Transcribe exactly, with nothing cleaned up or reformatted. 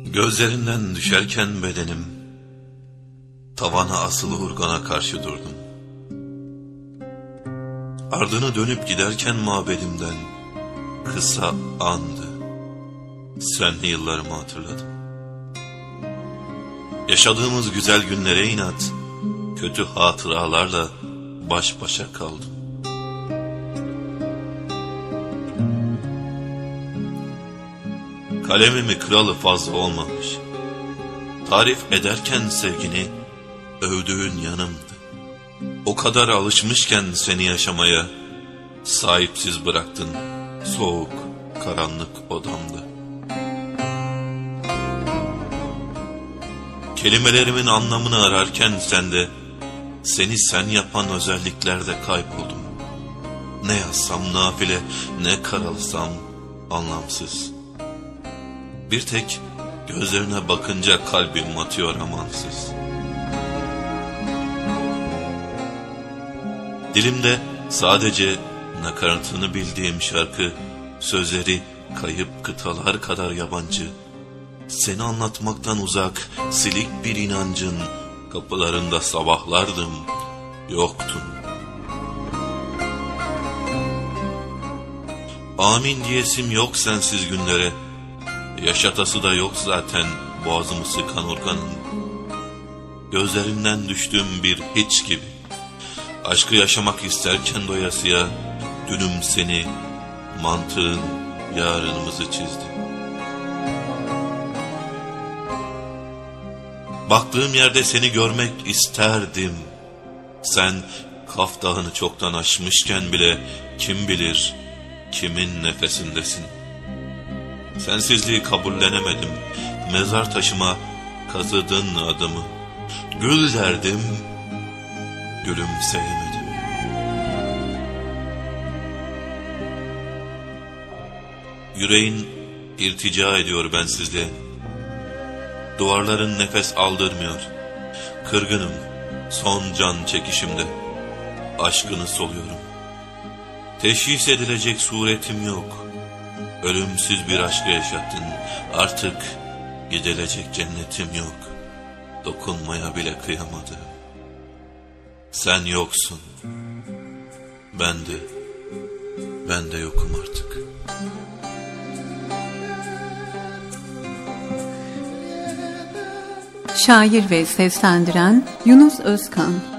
Gözlerinden düşerken bedenim, tavana asılı urgana karşı durdum. Ardını dönüp giderken mabedimden kısa andı, senli yıllarımı hatırladım. Yaşadığımız güzel günlere inat, kötü hatıralarla baş başa kaldım. Kalemimi kralı fazla olmamış, tarif ederken sevgini övdüğün yanımdı. O kadar alışmışken seni yaşamaya, sahipsiz bıraktın soğuk, karanlık odamda. Kelimelerimin anlamını ararken sende, seni sen yapan özelliklerde kayboldum. Ne yazsam nafile, ne karalasam anlamsız. Bir tek gözlerine bakınca kalbim atıyor amansız. Dilimde sadece nakaratını bildiğim şarkı, sözleri kayıp kıtalar kadar yabancı. Seni anlatmaktan uzak, silik bir inancın kapılarında sabahlardım, yoktun. Amin diyesim yok sensiz günlere, yaşatası da yok zaten boğazımı sıkan organın. Gözlerinden düştüğüm bir hiç gibi, aşkı yaşamak isterken doyasıya, dünüm seni, mantığın yarınımızı çizdi. Baktığım yerde seni görmek isterdim. Sen Kaf Dağı'nı çoktan aşmışken bile kim bilir kimin nefesindesin. Sensizliği kabullenemedim. Mezar taşıma kazıdın adımı. Gül derdim, gülümseyemedim. Yüreğin irtica ediyor bensizliğe. Duvarların nefes aldırmıyor. Kırgınım, son can çekişimde. Aşkını soluyorum. Teşhis edilecek suretim yok. Ölümsüz bir aşkı yaşattın. Artık gidilecek cennetim yok. Dokunmaya bile kıyamadım. Sen yoksun. Ben de, ben de yokum artık. Şair ve seslendiren Yunus Özkan.